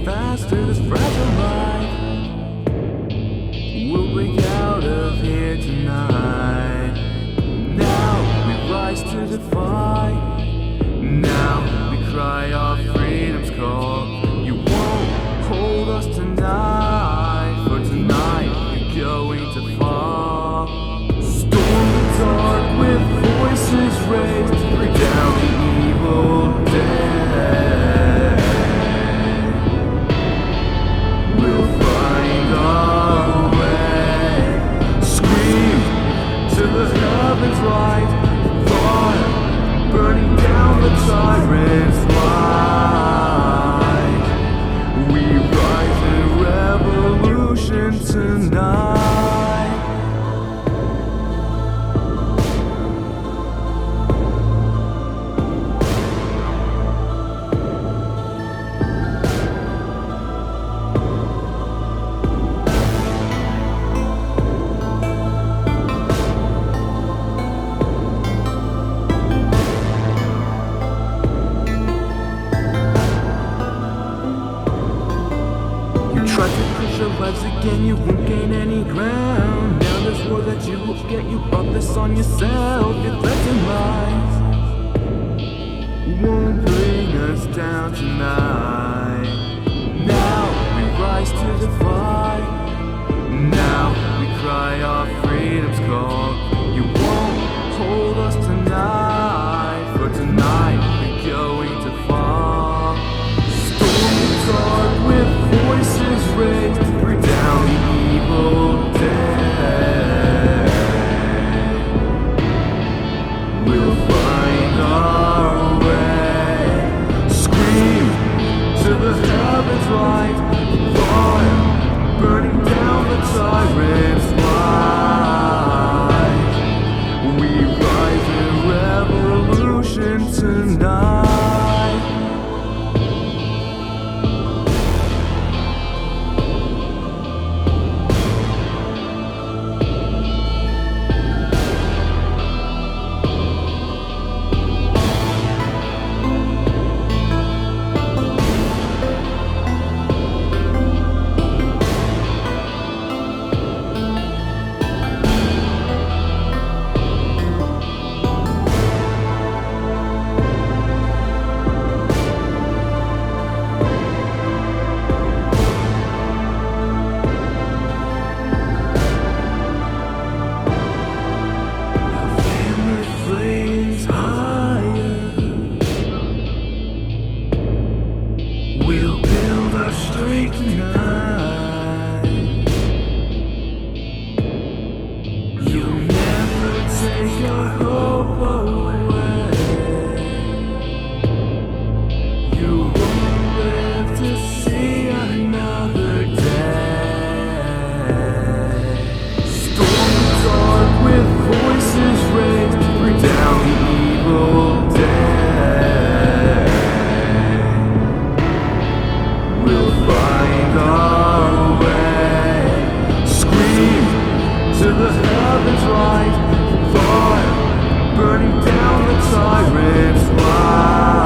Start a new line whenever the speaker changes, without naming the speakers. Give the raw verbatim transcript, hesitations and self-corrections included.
faster this fragile life. We'll break out of here tonight. Now we rise to defy. Now we cry our freedom's call. You won't hold us tonight, for tonight you're going to fall. Storm the dark with voices raised, bring down the evil dead. We'll find our way. Scream to the heavens light. Fire burning down the tyrant's light. We rise in revolution tonight. Try to push your lives again, you won't gain any ground. Now there's war that you will get, you brought this on yourself. Your threats and lies won't bring us down tonight. Now we rise to defy. Now we cry our freedom's call. You won't hold us tonight, for tonight we're going to fall. Storm the dark with voices raised, bring down the evil dead. We'll find our way. Scream to the heavens light. Fire burning down the tyrant's light. We rise in revolution tonight. We'll build our strength tonight. You'll never take our hope away. You won't live to see another day. Storm the dark with voices raised, bring down the evil dead. We'll find our way. Scream to the heavens light. Fire burning down the tyrant's light.